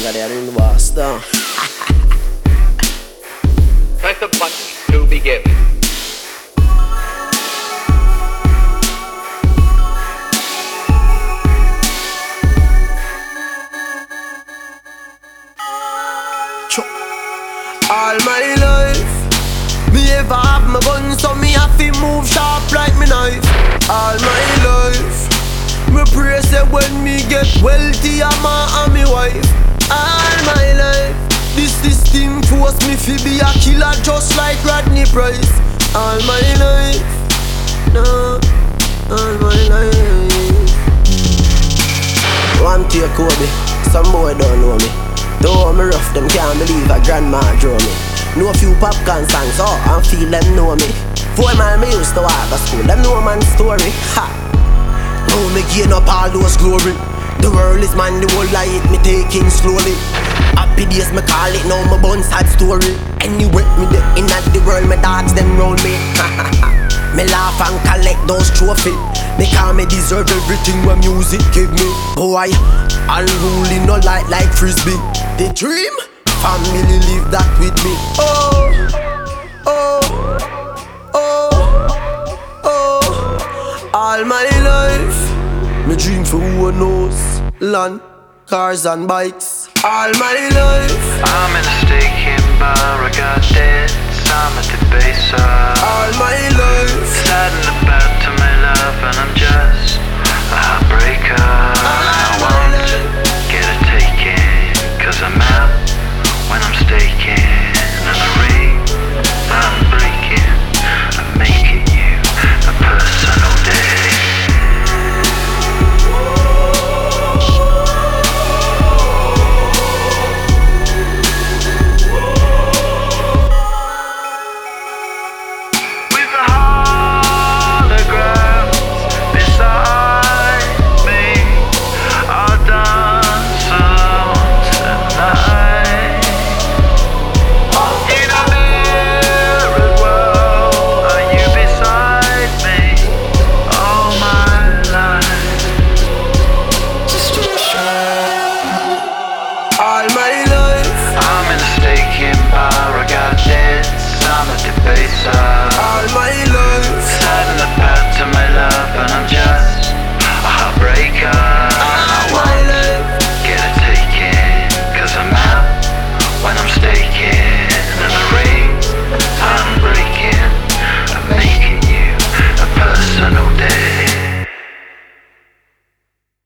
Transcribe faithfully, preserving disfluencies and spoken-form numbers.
longer there in the Boston. Press the button to begin. All my life, me ever have my gun, so me have to move sharp like me knife. All my life, me pray say when me get wealthy, I'm a and me wife. All my life, this system force me to be a killer just like Rodney Price. All my life, no, all my life. One take Kobe, some boy don't know me. Though me rough, them can't believe a grandma draw me. Know a few popcorn songs, oh, and feel them know me. Four man me used to walk to school, them know man's story. Ha! Now me gain up all those glory. The world is mine, the whole life me taking slowly. Happy days me call it, now my bun sad story. Anyway, me the in at the world, my dogs them round me. Me laugh and collect those trophies. Because me deserve everything when music give me. Boy, unruly no light like frisbee. The dream, family live that with me. Oh, oh, oh, oh. All my life, me dream for who knows. Land, cars and bikes. All my life, I'm in a steak in bar, I got debts, I'm at the base. All my life, sad and about to my love, and I'm